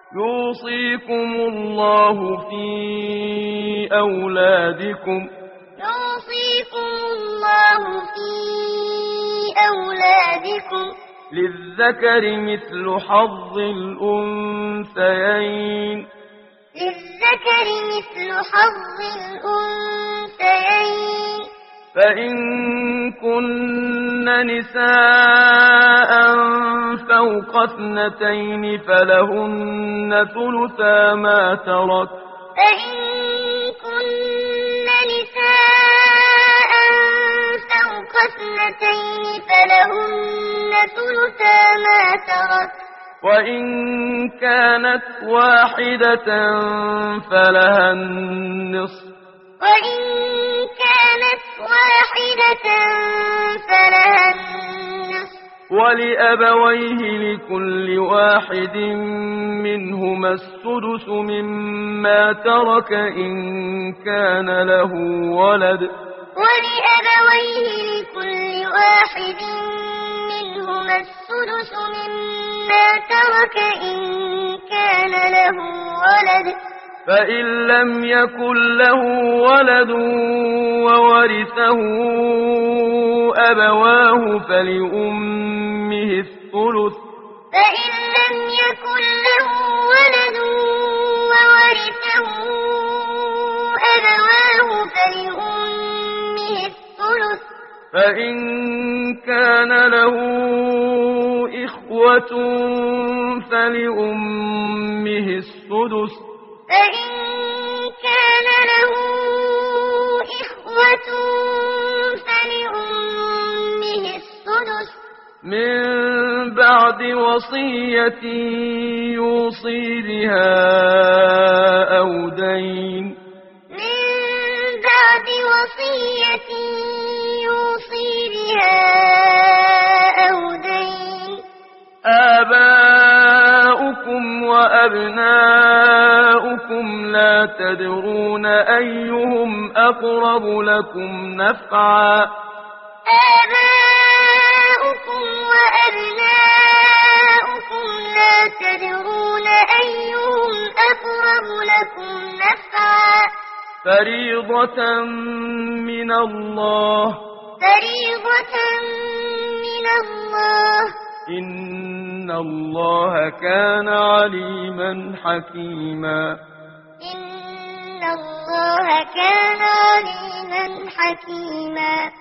يوصيكم الله في أولادكم للذكر مثل حظ الأنثيين فإن كن نساء فوق 2 فلهن ثلثا ما ترك وإن كانت واحدة فلها النصف ولأبويه لكل واحد منهما السدس مما ترك إن كان له ولد فإن لم يكن له ولد وورثه أبواه فلأمه الثلث فإن كان له إخوة فلأمه السدس من بعد وصية يوصي بها أو دين آباؤكم وأبناؤكم لا تدرون أيهم أقرب لكم نفعا فريضة من الله إن الله كان عليما حكيما